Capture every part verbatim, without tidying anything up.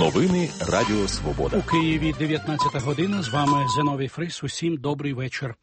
Новини Радіо Свобода. У Києві дев'ятнадцята година. З вами Зиновій Фрис. Усім добрий вечір.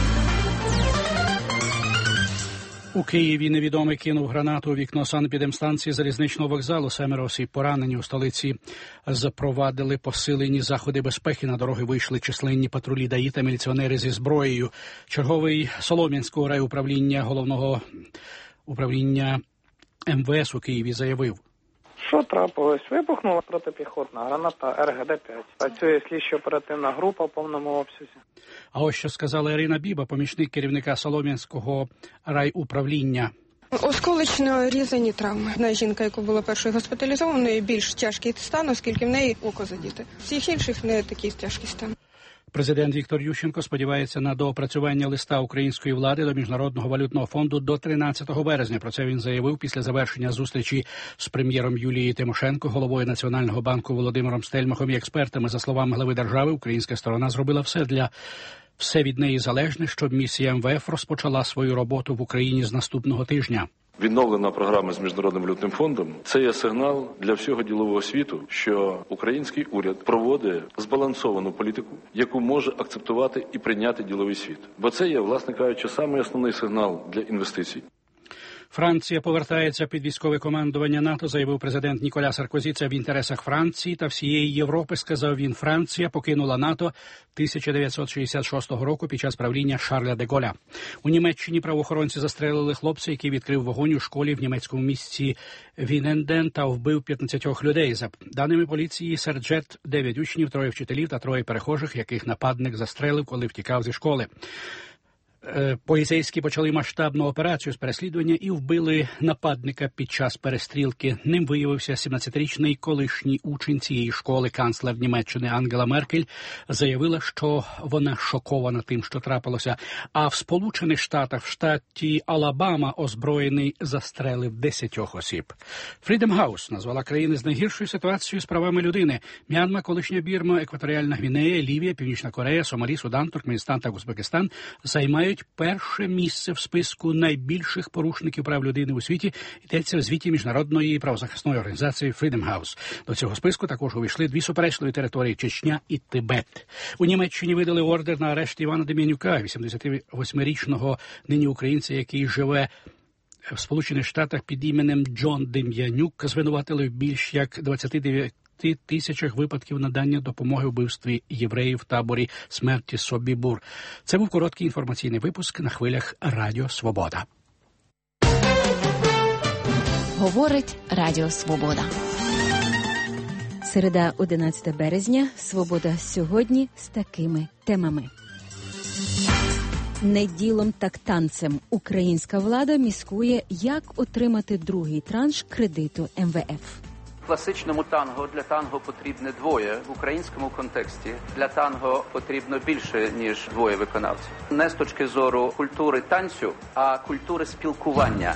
У Києві невідомий кинув гранату у вікно санепідемстанції залізничного вокзалу. Семеро осіб поранені. У столиці запровадили посилені заходи безпеки. На дороги вийшли численні патрулі ДАІ та міліціонери зі зброєю. Черговий Солом'янського райуправління головного управління ем ве ес у Києві заявив: Що трапилось? Вибухнула протипіхотна граната ер ге де п'ять. Працює слідчо-оперативна група в повному обсязі. А ось що сказала Ірина Біба, помічник керівника Солом'янського райуправління. Осколочно різані травми. Одна жінка, яка була першою госпіталізованою, більш тяжкий стан, оскільки в неї око задіте. Всіх інших не такий тяжкий стан. Президент Віктор Ющенко сподівається на доопрацювання листа української влади до Міжнародного валютного фонду до тринадцятого березня. Про це він заявив після завершення зустрічі з прем'єром Юлією Тимошенко, головою Національного банку Володимиром Стельмахом і експертами. За словами глави держави, українська сторона зробила все для все від неї залежне, щоб місія ем ве еф розпочала свою роботу в Україні з наступного тижня. Відновлена програма з Міжнародним валютним фондом – це є сигнал для всього ділового світу, що український уряд проводить збалансовану політику, яку може акцептувати і прийняти діловий світ. Бо це є, власне кажучи, самий основний сигнал для інвестицій. Франція повертається під військове командування НАТО, заявив президент Ніколя Саркозі. Це в інтересах Франції та всієї Європи, сказав він. Франція покинула НАТО тисяча дев'ятсот шістдесят шостого року під час правління Шарля де Голля. У Німеччині правоохоронці застрелили хлопця, який відкрив вогонь у школі в німецькому місті Віненден та вбив п'ятнадцять людей. За даними поліції, серед жертв дев'ять учнів, троє вчителів та троє перехожих, яких нападник застрелив, коли втікав зі школи. Поліцейські почали масштабну операцію з переслідування і вбили нападника під час перестрілки. Ним виявився сімнадцятирічний колишній учень цієї школи. Канцлер Німеччини Ангела Меркель заявила, що вона шокована тим, що трапилося. А в Сполучених Штатах, в штаті Алабама, озброєний застрелив десятьох осіб. Freedom House назвала країни з найгіршою ситуацією з правами людини. М'янма, колишня Бірма, Екваторіальна Гвінея, Лівія, Північна Корея, Сомалі, Судан, Туркменістан та Узбекистан займають перше місце в списку найбільших порушників прав людини у світі, йдеться в звіті міжнародної правозахисної організації Freedom House. До цього списку також увійшли дві суперечливі території – Чечня і Тибет. У Німеччині видали ордер на арешт Івана Дем'янюка, вісімдесятивосьмирічного нині українця, який живе в Сполучених Штатах під іменем Джон Дем'янюк. Звинуватили в більш як двадцяти дев'яти тисячах випадків надання допомоги у вбивстві євреїв в таборі смерті Собібур. Це був короткий інформаційний випуск на хвилях Радіо Свобода. Говорить Радіо Свобода. Середа, одинадцятого березня. Свобода сьогодні з такими темами. Не ділом, так танцем. Українська влада міскує, як отримати другий транш кредиту ем ве еф. В класичному танго для танго потрібне двоє. В українському контексті для танго потрібно більше, ніж двоє виконавців. Не з точки зору культури танцю, а культури спілкування.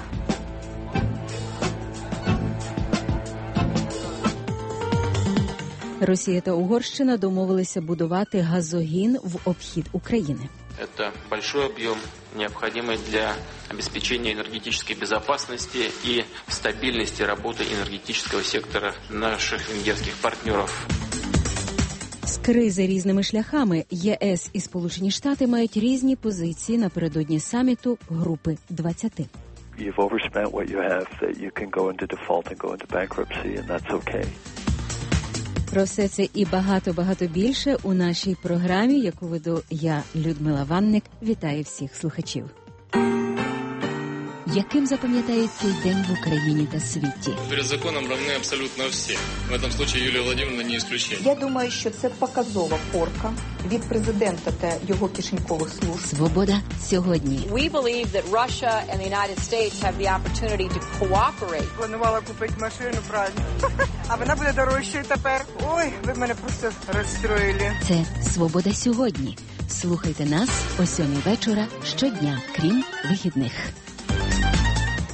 Росія та Угорщина домовилися будувати газогін в обхід України. Это большой объем, необходимый для обеспечения энергетической безопасности и стабильности работы энергетического сектора наших венгерских партнеров. З кризи різними шляхами ЄС і Сполучені Штати мають різні позиції напередодні саміту Групи двадцяти. You've overspent what you have, that you can go into default and go into bankruptcy, and that's okay. Про все це і багато-багато більше у нашій програмі, яку веду я, Людмила Ванник. Вітаю всіх слухачів. Яким запам'ятає цей день в Україні та світі? Перед законом равны абсолютно всі. В этом случае Юлія Володимировна не исключение. Я думаю, що це показова порка від президента та його кишенькових служб. Свобода сьогодні. We believe that Russia and the United States have the opportunity to cooperate. Планувала купити машину, правильно. А вона буде дорожчою тепер. Ой, ви мене просто розстроїли. Це Свобода сьогодні. Слухайте нас о сьомій вечора щодня, крім вихідних.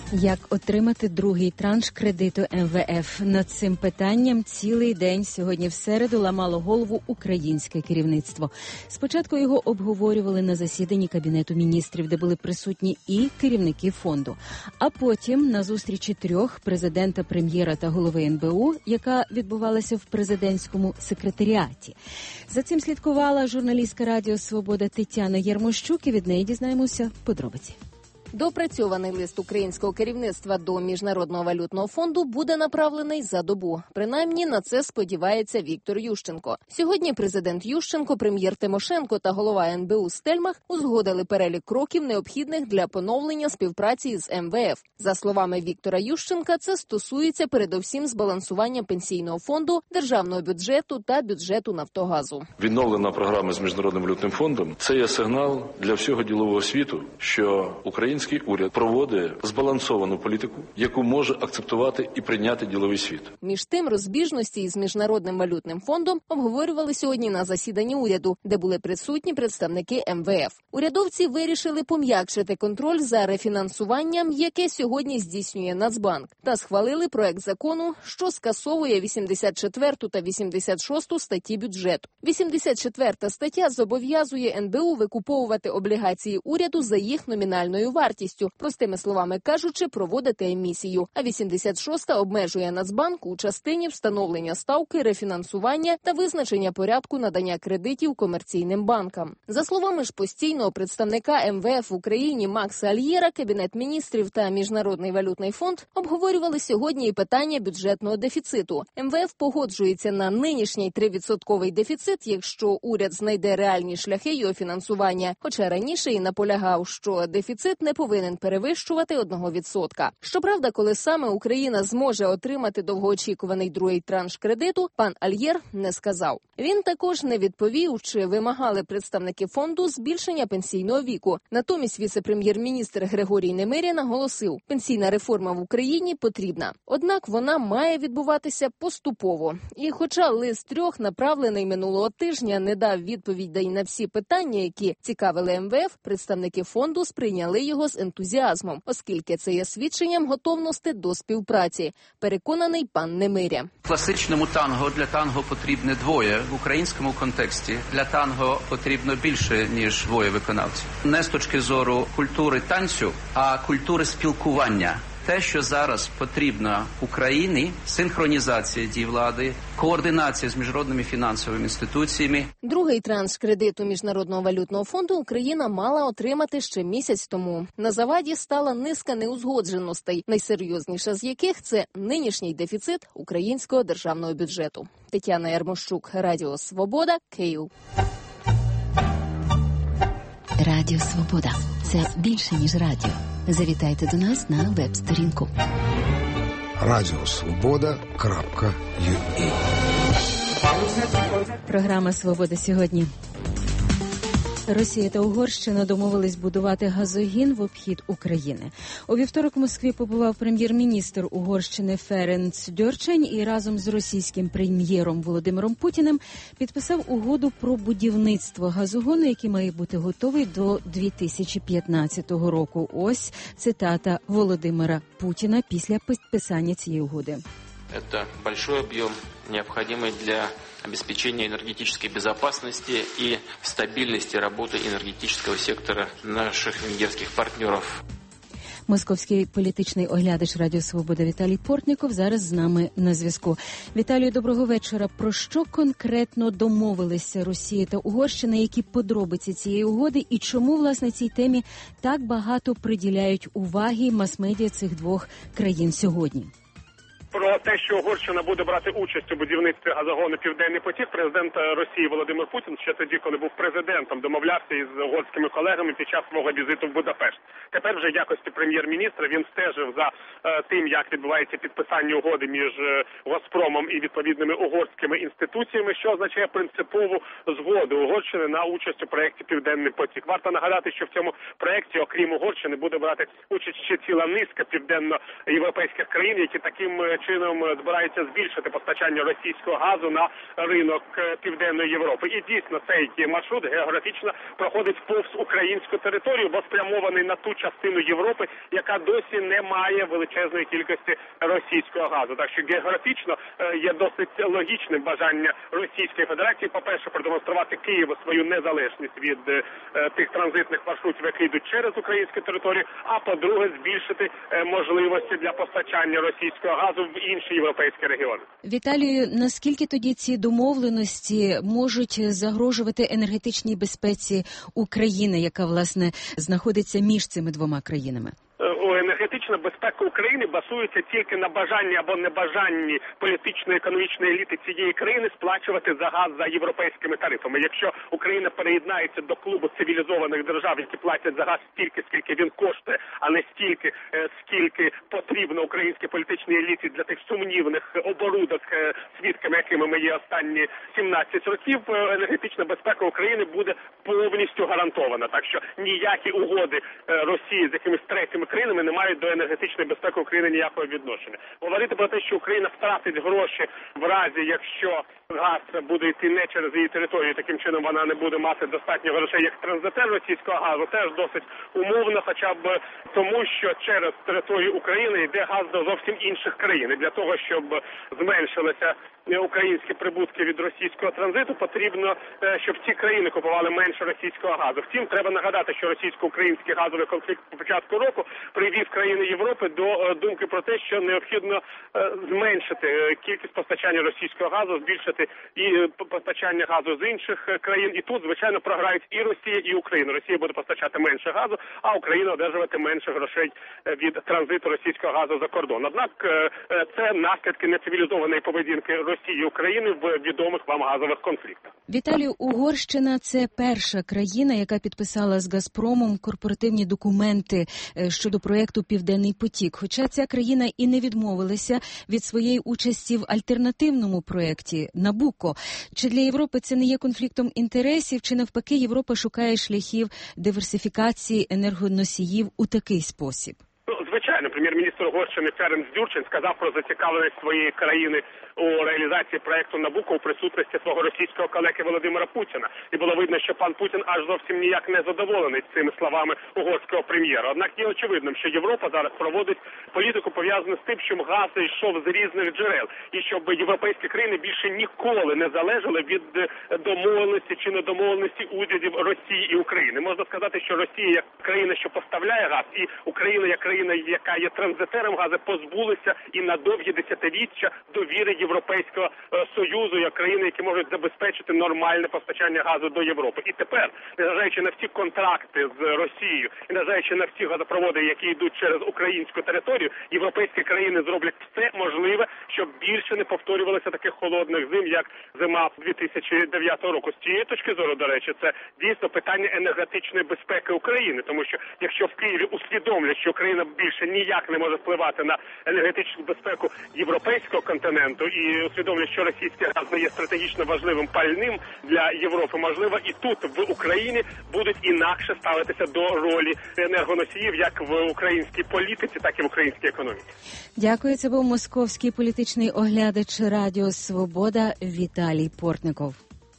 Як отримати другий транш кредиту ем ве еф? Над цим питанням цілий день сьогодні в середу ламало голову українське керівництво. Спочатку його обговорювали на засіданні Кабінету міністрів, де були присутні і керівники фонду. А потім на зустрічі трьох – президента, прем'єра та голови ен бе у, яка відбувалася в президентському секретаріаті. За цим слідкувала журналістка Радіо Свобода Тетяна Ярмощук, і від неї дізнаємося подробиці. Доопрацьований лист українського керівництва до Міжнародного валютного фонду буде направлений за добу. Принаймні, на це сподівається Віктор Ющенко. Сьогодні президент Ющенко, прем'єр Тимошенко та голова ен бе у Стельмах узгодили перелік кроків, необхідних для поновлення співпраці з ем ве еф. За словами Віктора Ющенка, це стосується передовсім збалансування пенсійного фонду, державного бюджету та бюджету Нафтогазу. Відновлена програма з Міжнародним валютним фондом – це є сигнал для всього ділового світу, що Український уряд проводить збалансовану політику, яку може акцептувати і прийняти діловий світ. Між тим, розбіжності із Міжнародним валютним фондом обговорювали сьогодні на засіданні уряду, де були присутні представники ем ве еф. Урядовці вирішили пом'якшити контроль за рефінансуванням, яке сьогодні здійснює Нацбанк, та схвалили проект закону, що скасовує вісімдесят четверту та вісімдесят шосту статті бюджету. вісімдесят четверта стаття зобов'язує ен бе у викуповувати облігації уряду за їх номінальною вартістю. Вартістю, простими словами кажучи, проводити емісію. А вісімдесят шоста обмежує Нацбанк у частині встановлення ставки, рефінансування та визначення порядку надання кредитів комерційним банкам. За словами ж постійного представника ем ве еф в Україні Макса Альєра, Кабінет міністрів та Міжнародний валютний фонд обговорювали сьогодні і питання бюджетного дефіциту. ем ве еф погоджується на нинішній трьохвідсотковий дефіцит, якщо уряд знайде реальні шляхи його фінансування, хоча раніше і наполягав, що дефіцит не повинен перевищувати одного відсотка. Щоправда, коли саме Україна зможе отримати довгоочікуваний другий транш кредиту, пан Альєр не сказав. Він також не відповів, чи вимагали представники фонду збільшення пенсійного віку. Натомість віце-прем'єр-міністр Григорій Немиря наголосив, пенсійна реформа в Україні потрібна. Однак вона має відбуватися поступово. І хоча лист трьох, направлений минулого тижня, не дав відповідей на всі питання, які цікавили ем ве еф, представники фонду сприйняли його з ентузіазмом, оскільки це є свідченням готовності до співпраці, переконаний пан Немиря. Класичному танго для танго потрібне двоє. В українському контексті для танго потрібно більше, ніж двоє виконавців. Не з точки зору культури танцю, а культури спілкування. Те, що зараз потрібно Україні – синхронізація дій влади, координація з міжнародними фінансовими інституціями. Другий транш кредиту Міжнародного валютного фонду Україна мала отримати ще місяць тому. На заваді стала низка неузгодженостей, найсерйозніша з яких – це нинішній дефіцит українського державного бюджету. Тетяна Ярмощук, Радіо Свобода, Київ. Радіо Свобода – це більше, ніж радіо. Завітайте до нас на веб-сторінку радіо свобода крапка ю а. Програма «Свобода сьогодні». Росія та Угорщина домовились будувати газогін в обхід України. У вівторок в Москві побував прем'єр-міністр Угорщини Ференц Дьорчень і разом з російським прем'єром Володимиром Путіним підписав угоду про будівництво газогону, який має бути готовий до дві тисячі п'ятнадцятого року. Ось цитата Володимира Путіна після підписання цієї угоди. Это большой объем, необходимый для обеспечения энергетической безопасности и стабильности работы энергетического сектора наших венгерских партнеров. Московський політичний оглядач Радіо Свобода Віталій Портніков зараз з нами на зв'язку. Віталію, доброго вечора. Про що конкретно домовилися Росія та Угорщина, які подробиці цієї угоди і чому, власне, цій темі так багато приділяють уваги мас-медіа цих двох країн сьогодні? Про те, що Угорщина буде брати участь у будівництві газогону «Південний потік», президент Росії Володимир Путін ще тоді, коли був президентом, домовлявся із угорськими колегами під час свого візиту в Будапешт. Тепер вже в якості прем'єр-міністра він стежив за е, тим, як відбувається підписання угоди між е, Газпромом і відповідними угорськими інституціями, що означає принципову згоду Угорщини на участь у проєкті «Південний потік». Варто нагадати, що в цьому проєкті, окрім Угорщини, буде брати участь ще ціла низка південно-європейських країн, які таким чином чином збирається збільшити постачання російського газу на ринок Південної Європи. І дійсно цей маршрут географічно проходить повз українську територію, бо спрямований на ту частину Європи, яка досі не має величезної кількості російського газу. Так що географічно є досить логічним бажання Російської Федерації, по-перше, продемонструвати Києву свою незалежність від е, тих транзитних маршрутів, які йдуть через українську територію, а по-друге, збільшити е, можливості для постачання російського газу в інші європейські регіони. Віталію, наскільки тоді ці домовленості можуть загрожувати енергетичній безпеці України, яка, власне, знаходиться між цими двома країнами? Енергетична безпека України базується тільки на бажанні або небажанні політичної економічної еліти цієї країни сплачувати за газ за європейськими тарифами. Якщо Україна переєднається до клубу цивілізованих держав, які платять за газ стільки, скільки він коштує, а не стільки, скільки потрібно українській політичній еліті для тих сумнівних оборудок, свідками якими ми є останні сімнадцять років, енергетична безпека України буде повністю гарантована. Так що ніякі угоди Росії з якимись третіми країнами не мають до енергетичної безпеки України ніякого відношення. Говорити про те, що Україна втратить гроші в разі, якщо газ буде йти не через її територію, таким чином вона не буде мати достатньо грошей як транзитер російського газу, теж досить умовно, хоча б тому, що через територію України йде газ до зовсім інших країн. І для того, щоб зменшилися українські прибутки від російського транзиту, потрібно, щоб ці країни купували менше російського газу. Втім, треба нагадати, що російсько-український газовий конфлікт по початку року привів країни Європи до думки про те, що необхідно зменшити кількість постачання російського газу, збільшити і постачання газу з інших країн. І тут, звичайно, програють і Росія, і Україна. Росія буде постачати менше газу, а Україна одержувати менше грошей від транзиту російського газу за кордон. Однак це наслідки нецивілізованої поведінки Росії і України в відомих вам газових конфліктах. Віталію, Угорщина – це перша країна, яка підписала з «Газпромом» корпоративні документи щодо проєкту «Південний потік». Хоча ця країна і не відмовилася від своєї участі в альтернативному проєкті «Набуко». Чи для Європи це не є конфліктом інтересів, чи навпаки Європа шукає шляхів диверсифікації енергоносіїв у такий спосіб? Звичайно, прем'єр-міністр Угорщини Ференц Дюрчин сказав про зацікавленість своєї країни у реалізації проєкту «Набуко» у присутності свого російського колеги Володимира Путіна. І було видно, що пан Путін аж зовсім ніяк не задоволений цими словами угорського прем'єра. Однак є очевидним, що Європа зараз проводить політику, пов'язану з тим, щоб газ йшов з різних джерел. І щоб європейські країни більше ніколи не залежали від домовленості чи недомовленості урядів Росії і України. Можна сказати, що Росія як країна, що поставляє газ, і Україна як країна, яка є транзитером газу, позбулися і на довгі десятиріччя довіри Європейського Союзу, як країни, які можуть забезпечити нормальне постачання газу до Європи. І тепер, незважаючи на всі контракти з Росією і незважаючи на всі газопроводи, які йдуть через українську територію, європейські країни зроблять все можливе, щоб більше не повторювалося таких холодних зим, як зима дві тисячі дев'ятого року. З цієї точки зору, до речі, це дійсно питання енергетичної безпеки України, тому що якщо в Києві усвідомлять, що Україна більше ніяк не може впливати на енергетичну безпеку європейського континенту і усвідомлять, що російський газ не є стратегічно важливим пальним для Європи, можливо, і тут, в Україні, будуть інакше ставитися до ролі енергоносіїв як в українській політиці, так і в українській економіці. Дякую. Це був московський політичний оглядач Радіо Свобода Віталій Портников.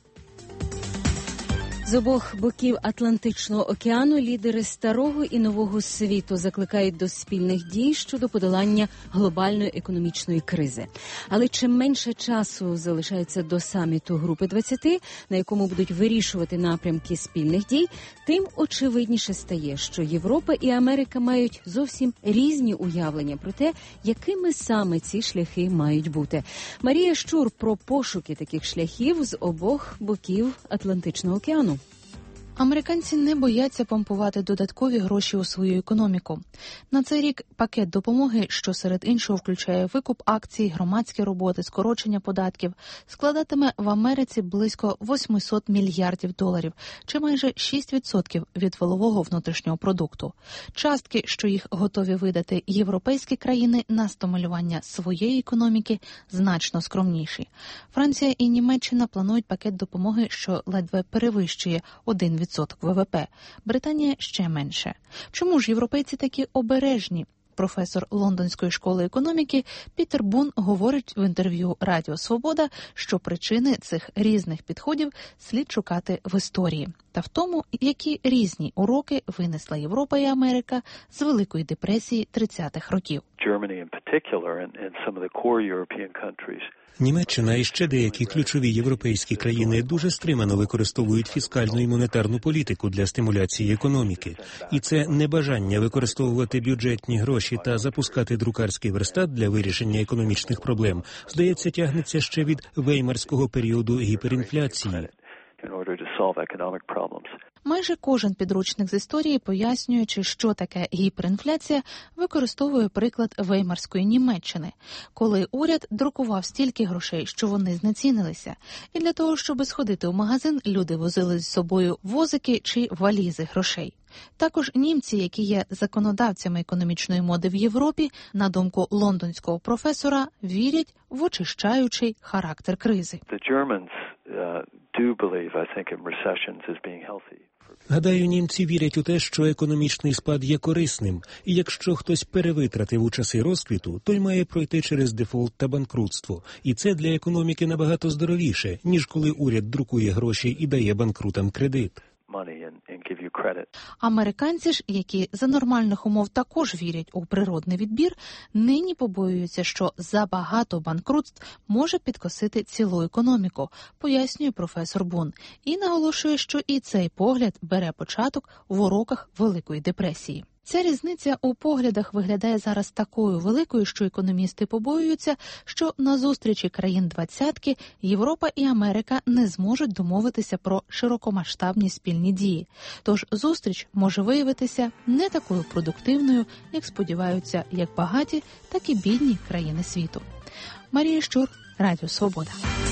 З обох боків Атлантичного океану лідери старого і нового світу закликають до спільних дій щодо подолання глобальної економічної кризи. Але чим менше часу залишається до саміту Групи двадцяти, на якому будуть вирішувати напрямки спільних дій, тим очевидніше стає, що Європа і Америка мають зовсім різні уявлення про те, якими саме ці шляхи мають бути. Марія Щур про пошуки таких шляхів з обох боків Атлантичного океану. Американці не бояться помпувати додаткові гроші у свою економіку. На цей рік пакет допомоги, що серед іншого включає викуп акцій, громадські роботи, скорочення податків, складатиме в Америці близько вісімсот мільярдів доларів, чи майже шість відсотків від валового внутрішнього продукту. Частки, що їх готові видати європейські країни на стимулювання своєї економіки, значно скромніші. Франція і Німеччина планують пакет допомоги, що ледве перевищує один відсоток ВВП. Британія ще менше. Чому ж європейці такі обережні? Професор Лондонської школи економіки Пітер Бун говорить в інтерв'ю Радіо Свобода, що причини цих різних підходів слід шукати в історії та в тому, які різні уроки винесла Європа і Америка з Великої депресії тридцятих років. Німеччина і ще деякі ключові європейські країни дуже стримано використовують фіскальну і монетарну політику для стимуляції економіки. І це небажання використовувати бюджетні гроші та запускати друкарський верстат для вирішення економічних проблем, здається, тягнеться ще від веймарського періоду гіперінфляції. Майже кожен підручник з історії, пояснюючи, що таке гіперінфляція, використовує приклад веймарської Німеччини, коли уряд друкував стільки грошей, що вони знецінилися. І для того, щоб сходити у магазин, люди возили з собою возики чи валізи грошей. Також німці, які є законодавцями економічної моди в Європі, на думку лондонського професора, вірять в очищаючий характер кризи. Гадаю, німці вірять у те, що економічний спад є корисним, і якщо хтось перевитратив у часи розквіту, той має пройти через дефолт та банкрутство. І це для економіки набагато здоровіше, ніж коли уряд друкує гроші і дає банкрутам кредит. Американці ж, які за нормальних умов також вірять у природний відбір, нині побоюються, що забагато банкрутств може підкосити цілу економіку, пояснює професор Бун. І наголошує, що і цей погляд бере початок в уроках Великої депресії. Ця різниця у поглядах виглядає зараз такою великою, що економісти побоюються, що на зустрічі країн двадцятки Європа і Америка не зможуть домовитися про широкомасштабні спільні дії. Тож зустріч може виявитися не такою продуктивною, як сподіваються як багаті, так і бідні країни світу. Марія Щур, Радіо Свобода.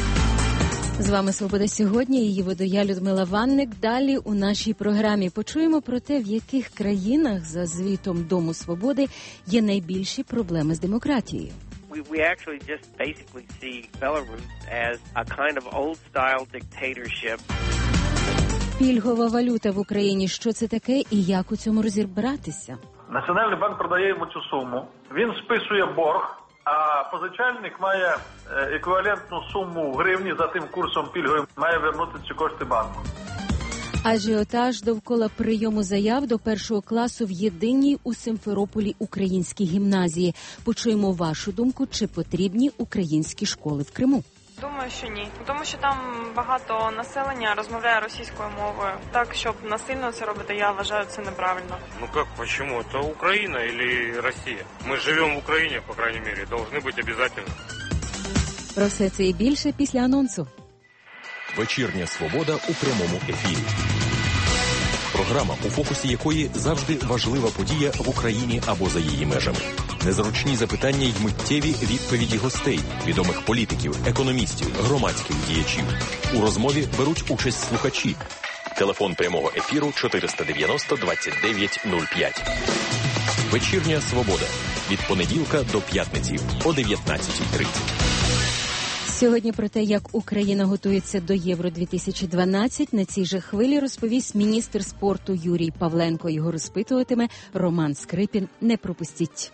З вами «Свобода сьогодні», її веду я, Людмила Ванник. Далі у нашій програмі почуємо про те, в яких країнах за звітом Дому Свободи є найбільші проблеми з демократією. We actually just basically see Belarus as a kind of old-style dictatorship. Пільгова валюта в Україні. Що це таке і як у цьому розібратися? Національний банк продає йому цю суму, він списує борг, а позичальник має еквівалентну суму в гривні за тим курсом пільговим, має вернути ці кошти банку. Ажіотаж довкола прийому заяв до першого класу в єдиній у Симферополі українській гімназії. Почуємо вашу думку, чи потрібні українські школи в Криму. Думаю, що ні. Тому що там багато населення розмовляє російською мовою. Так, щоб насильно це робити, я вважаю, це неправильно. Ну як, почему? Це Україна або Росія? Ми живемо в Україні, по крайней мере, должны бути обов'язково. Про все це і більше після анонсу. Вечірня свобода у прямому ефірі. Програма, у фокусі якої завжди важлива подія в Україні або за її межами. Незручні запитання й миттєві відповіді гостей, відомих політиків, економістів, громадських діячів. У розмові беруть участь слухачі. Телефон прямого ефіру чотириста дев'яносто двадцять дев'ять нуль п'ять. Вечірня свобода. Від понеділка до п'ятниці о дев'ятнадцятій тридцять. Сьогодні про те, як Україна готується до Євро дві тисячі дванадцять, на цій же хвилі розповість міністр спорту Юрій Павленко. Його розпитуватиме Роман Скрипін. Не пропустіть.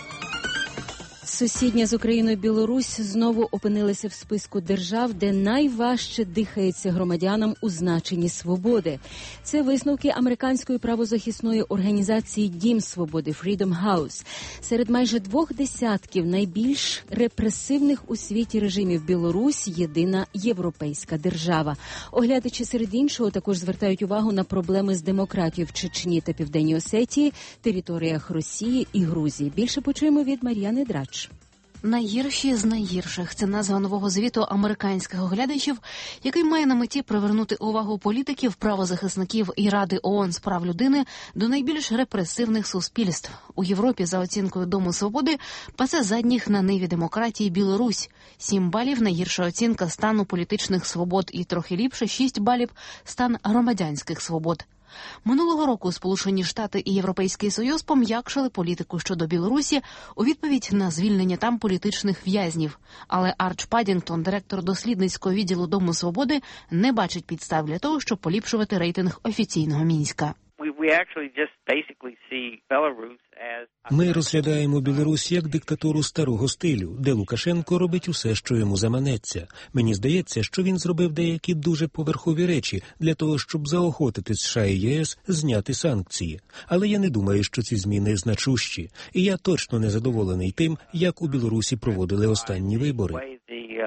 Сусідня з Україною Білорусь знову опинилися в списку держав, де найважче дихається громадянам у значенні свободи. Це висновки американської правозахисної організації «Дім свободи» Freedom House. Серед майже двох десятків найбільш репресивних у світі режимів Білорусь – єдина європейська держава. Оглядачі серед іншого також звертають увагу на проблеми з демократією в Чечні та Південній Осетії, територіях Росії і Грузії. Більше почуємо від Мар'яни Драч. Найгірші з найгірших – це назва нового звіту американських оглядачів, який має на меті привернути увагу політиків, правозахисників і Ради ООН з прав людини до найбільш репресивних суспільств. У Європі, за оцінкою Дому свободи, пасе задніх на ниві демократії Білорусь. Сім балів – найгірша оцінка стану політичних свобод і трохи ліпше – шість балів – стан громадянських свобод. Минулого року Сполучені Штати і Європейський Союз пом'якшили політику щодо Білорусі у відповідь на звільнення там політичних в'язнів. Але Арч Падінгтон, директор дослідницького відділу Дому свободи, не бачить підстав для того, щоб поліпшувати рейтинг офіційного Мінська. Ми розглядаємо Білорусь як диктатуру старого стилю, де Лукашенко робить усе, що йому заманеться. Мені здається, що він зробив деякі дуже поверхові речі для того, щоб заохотити США і ЄС зняти санкції. Але я не думаю, що ці зміни значущі. І я точно не задоволений тим, як у Білорусі проводили останні вибори.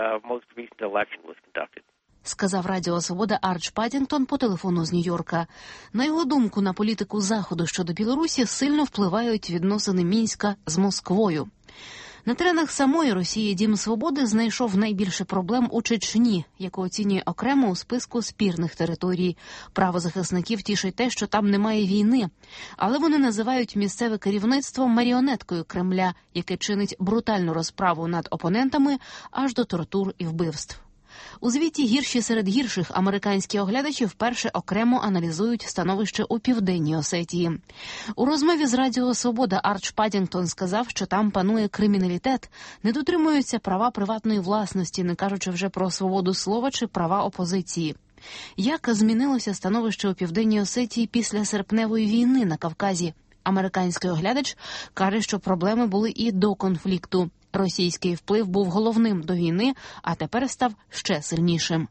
Сказав Радіо Свобода Арч Паддінгтон по телефону з Нью-Йорка. На його думку, на політику Заходу щодо Білорусі сильно впливають відносини Мінська з Москвою. На теренах самої Росії Дім Свободи знайшов найбільше проблем у Чечні, яку оцінює окремо у списку спірних територій. Правозахисників тішить те, що там немає війни. Але вони називають місцеве керівництво маріонеткою Кремля, яке чинить брутальну розправу над опонентами аж до тортур і вбивств. У звіті «Гірші серед гірших» американські оглядачі вперше окремо аналізують становище у Південній Осетії. У розмові з Радіо Свобода Арч Паддінгтон сказав, що там панує криміналітет, не дотримуються права приватної власності, не кажучи вже про свободу слова чи права опозиції. Як змінилося становище у Південній Осетії після серпневої війни на Кавказі? Американський оглядач каже, що проблеми були і до конфлікту. Російський вплив був головним до війни, а тепер став ще сильнішим.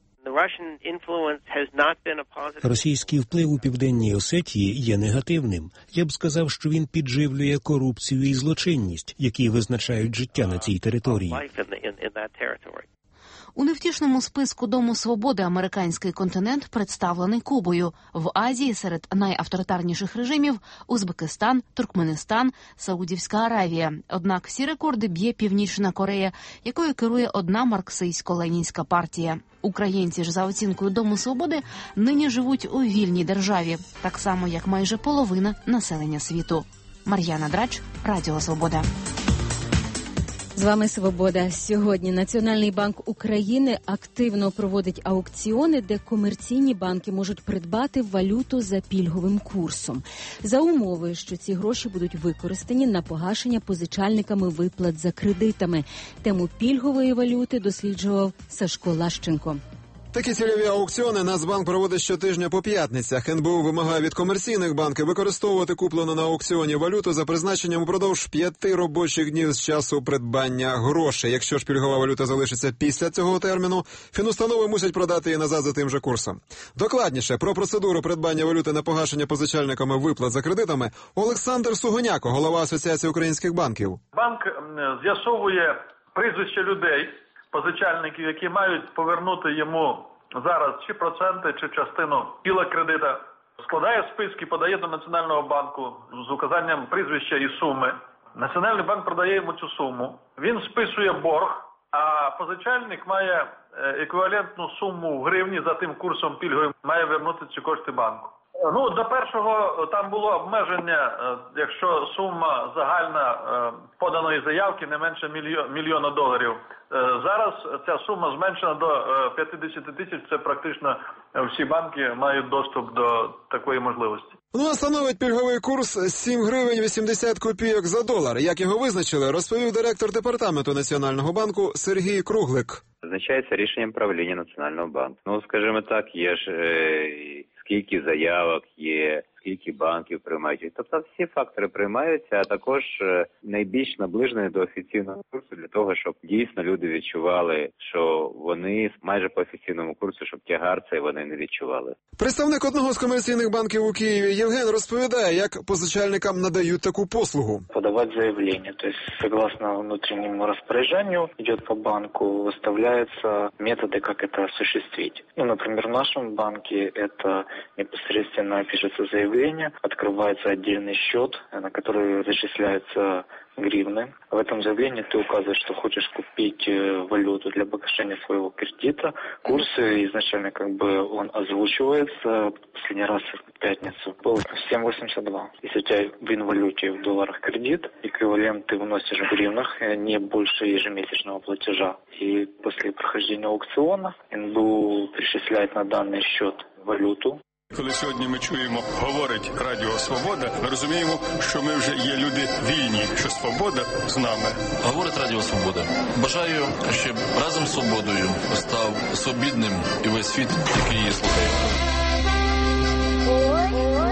Російський вплив у Південній Осетії є негативним. Я б сказав, що він підживлює корупцію і злочинність, які визначають життя на цій території. У невтішному списку Дому Свободи американський континент представлений Кубою. В Азії серед найавторитарніших режимів – Узбекистан, Туркменистан, Саудівська Аравія. Однак всі рекорди б'є Північна Корея, якою керує одна марксистсько-ленінська партія. Українці ж, за оцінкою Дому Свободи, нині живуть у вільній державі, так само, як майже половина населення світу. Мар'яна Драч, Радіо Свобода. З вами Свобода. Сьогодні Національний банк України активно проводить аукціони, де комерційні банки можуть придбати валюту за пільговим курсом. За умови, що ці гроші будуть використані на погашення позичальниками виплат за кредитами. Тему пільгової валюти досліджував Сашко Лащенко. Такі цільові аукціони Нацбанк проводить щотижня по п'ятницях. ен бе у вимагає від комерційних банків використовувати куплену на аукціоні валюту за призначенням упродовж п'яти робочих днів з часу придбання грошей. Якщо ж пільгова валюта залишиться після цього терміну, фінустанови мусять продати її назад за тим же курсом. Докладніше про процедуру придбання валюти на погашення позичальниками виплат за кредитами Олександр Сугоняко, голова Асоціації українських банків. Банк з'ясовує прізвища людей, позичальників, які мають повернути йому зараз чи проценти, чи частину тіла кредита, складає списки, подає до Національного банку з указанням прізвища і суми. Національний банк продає йому цю суму, він списує борг, а позичальник має еквівалентну суму в гривні за тим курсом пільговим, має вернути ці кошти банку. Ну, до першого там було обмеження, якщо сума загальна поданої заявки не менше мільйона доларів. Зараз ця сума зменшена до п'ятдесят тисяч, це практично всі банки мають доступ до такої можливості. Ну, а становить пільговий курс сім гривень вісімдесят копійок за долар. Як його визначили, розповів директор департаменту Національного банку Сергій Круглик. Визначається рішенням правління Національного банку. Ну, скажімо так, є ж е, скільки заявок є, скільки банків приймають. Тобто всі фактори приймаються, а також е, найбільш наближені до офіційного курсу для того, щоб дійсно люди відчували, що вони майже по офіційному курсу, щоб тягар цей вони не відчували. Представник одного з комерційних банків у Києві Євген розповідає, як позичальникам надають таку послугу. Подавати заявлення, тобто, согласно внутрішньому розпорядженню, йде по банку, виставляються методи, як це осуществить. Ну, наприклад, в нашому банку це непосредственно пишеться заявление, открывается отдельный счет, на который зачисляются гривны. В этом заявлении ты указываешь, что хочешь купить валюту для погашения своего кредита. Курс изначально как бы он озвучивается, последний раз в пятницу был семь восемьдесят два. Если у тебя в инвалюте в долларах кредит, эквивалент ты вносишь в гривнах не больше ежемесячного платежа. И после прохождения аукциона эн бэ у перечисляет на данный счет валюту. Коли сьогодні ми чуємо, говорить Радіо Свобода, ми розуміємо, що ми вже є люди вільні, що свобода з нами. Говорить Радіо Свобода. Бажаю, щоб разом з свободою став свобідним і весь світ, який її слухає.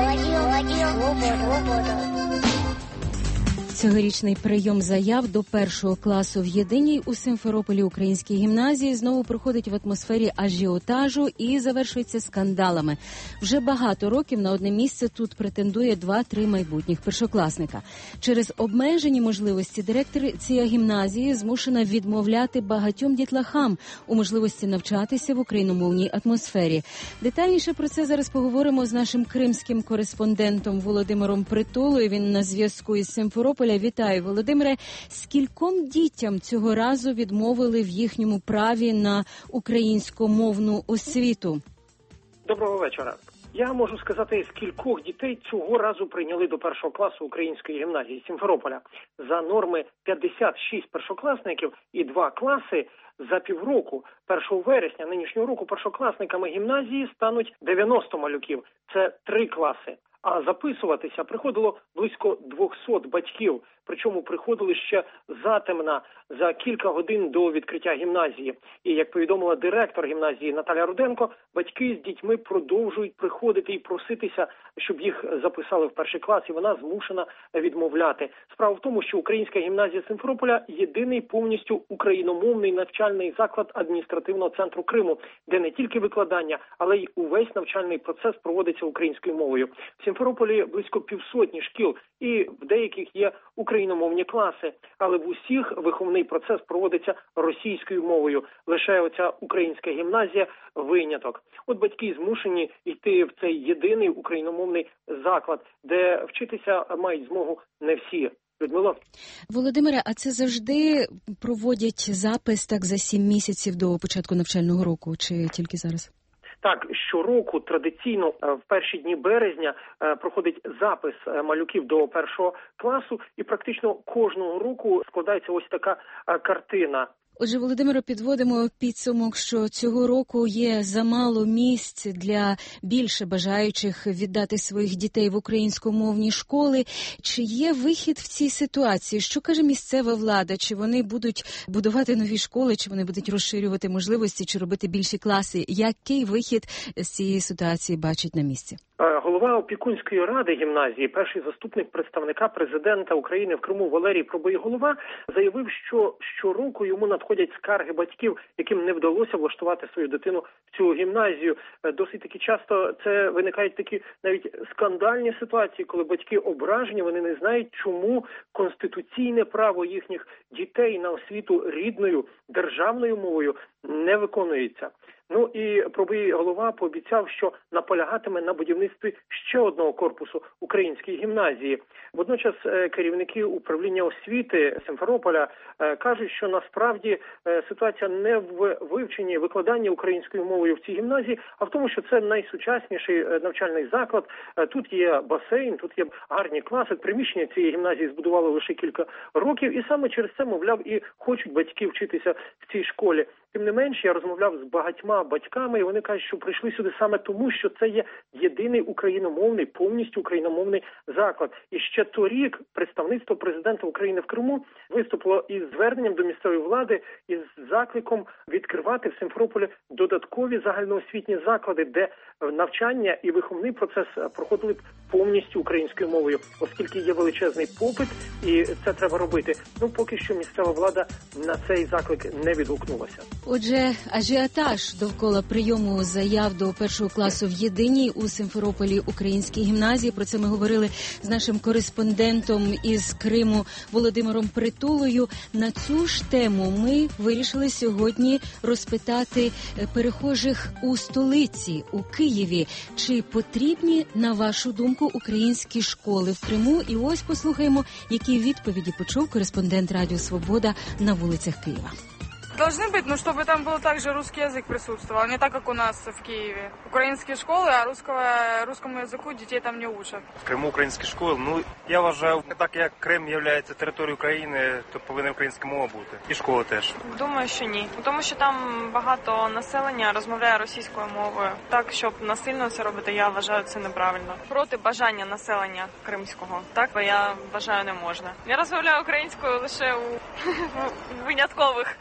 Цьогорічний прийом заяв до першого класу в єдиній у Симферополі українській гімназії знову проходить в атмосфері ажіотажу і завершується скандалами. Вже багато років на одне місце тут претендує два-три майбутніх першокласника. Через обмежені можливості директориця гімназії змушена відмовляти багатьом дітлахам у можливості навчатися в україномовній атмосфері. Детальніше про це зараз поговоримо з нашим кримським кореспондентом Володимиром Притулою. Він на зв'язку із Симферополя. Вітаю, Володимире. Скільком дітям цього разу відмовили в їхньому праві на українськомовну освіту? Доброго вечора. Я можу сказати, скількох дітей цього разу прийняли до першого класу української гімназії Симферополя. За норми п'ятдесят шість першокласників і два класи за півроку, першого вересня нинішнього року, першокласниками гімназії стануть дев'яносто малюків. Це три класи. А записуватися приходило близько двохсот батьків, причому приходили ще затемна, за кілька годин до відкриття гімназії. І, як повідомила директор гімназії Наталя Руденко, батьки з дітьми продовжують приходити і проситися, щоб їх записали в перший клас, і вона змушена відмовляти. Справа в тому, що українська гімназія Симферополя – єдиний повністю україномовний навчальний заклад адміністративного центру Криму, де не тільки викладання, але й увесь навчальний процес проводиться українською мовою. В Симферополі близько півсотні шкіл, і в деяких є україномовні класи, але в усіх виховний процес проводиться російською мовою. Лише оця українська гімназія – виняток. От батьки змушені йти в цей єдиний україномовний заклад, де вчитися мають змогу не всі. Людмила? Володимире, а це завжди проводять запис так за сім місяців до початку навчального року, чи тільки зараз? Так, щороку традиційно в перші дні березня проходить запис малюків до першого класу, і практично кожного року складається ось така картина. Отже, Володимиро, підводимо підсумок, що цього року є замало місць для більше бажаючих віддати своїх дітей в українськомовні школи. Чи є вихід в цій ситуації? Що каже місцева влада? Чи вони будуть будувати нові школи, чи вони будуть розширювати можливості, чи робити більші класи? Який вихід з цієї ситуації бачить на місці? Голова опікунської ради гімназії, перший заступник представника президента України в Криму Валерій Пробоєголова заявив, що щороку йому надходять скарги батьків, яким не вдалося влаштувати свою дитину в цю гімназію. Досить таки часто це виникають такі навіть скандальні ситуації, коли батьки ображені, вони не знають, чому конституційне право їхніх дітей на освіту рідною державною мовою не виконується. Ну і Пробоєголова пообіцяв, що наполягатиме на будівництві ще одного корпусу української гімназії. Водночас керівники управління освіти Симферополя кажуть, що насправді ситуація не в вивченні викладання українською мовою в цій гімназії, а в тому, що це найсучасніший навчальний заклад. Тут є басейн, тут є гарні класи. Приміщення цієї гімназії збудували лише кілька років, і саме через це, мовляв, і хочуть батьки вчитися в цій школі. Тим не менш, я розмовляв з багатьма батьками, і вони кажуть, що прийшли сюди саме тому, що це є єдиний україномовний, повністю україномовний заклад. І ще торік представництво президента України в Криму виступило із зверненням до місцевої влади із закликом відкривати в Симферополі додаткові загальноосвітні заклади, де навчання і виховний процес проходили б повністю українською мовою, оскільки є величезний попит, і це треба робити. Ну, поки що місцева влада на цей заклик не відгукнулася. Отже, ажіотаж довкола прийому заяв до першого класу в єдиній у Симферополі українській гімназії. Про це ми говорили з нашим кореспондентом із Криму Володимиром Притулою. На цю ж тему ми вирішили сьогодні розпитати перехожих у столиці, у Києві. Чи потрібні, на вашу думку, українські школи в Криму? І ось послухаємо, які відповіді почув кореспондент Радіо Свобода на вулицях Києва. Должны быть, но чтобы там был также русский язык присутствовал, не так, как у нас в Киеве. Украинские школы, а русского, русскому языку детей там не учат. В Криму українські школи, ну, я вважаю, так як Крим є територією України, то повинна українська мова бути. І школи теж. Думаю, що ні. Тому що там багато населення розмовляє російською мовою. Так, щоб насильно це робити, я вважаю, це неправильно. Проти бажання населення кримського. Так, я вважаю, не можна. Я розмовляю українською лише у виняткових випадках.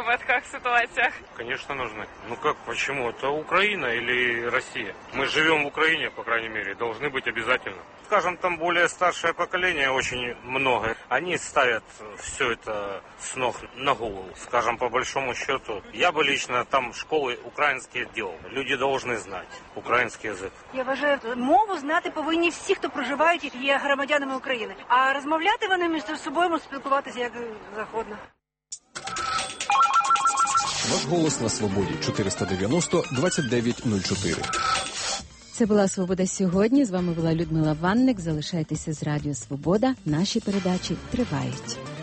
випадках, ситуаціях? Конечно, нужны. Ну как, почему? Это Украина или Россия? Мы живем в Украине, по крайней мере, должны быть обязательно. Скажем, там более старшее поколение очень много. Они ставят все это с ног на голову. Скажем, по большому счету, я бы лично там школы украинские делал. Люди должны знать український язик. Я вважаю, мову знати повинні всі, хто проживають і є громадянами України. А розмовляти вони між собою, спілкуватися як завгодно. Ваш голос на свободі. чотириста дев'яносто двадцять дев'ять нуль чотири. Це була «Свобода сьогодні». З вами була Людмила Ванник. Залишайтеся з Радіо Свобода. Наші передачі тривають.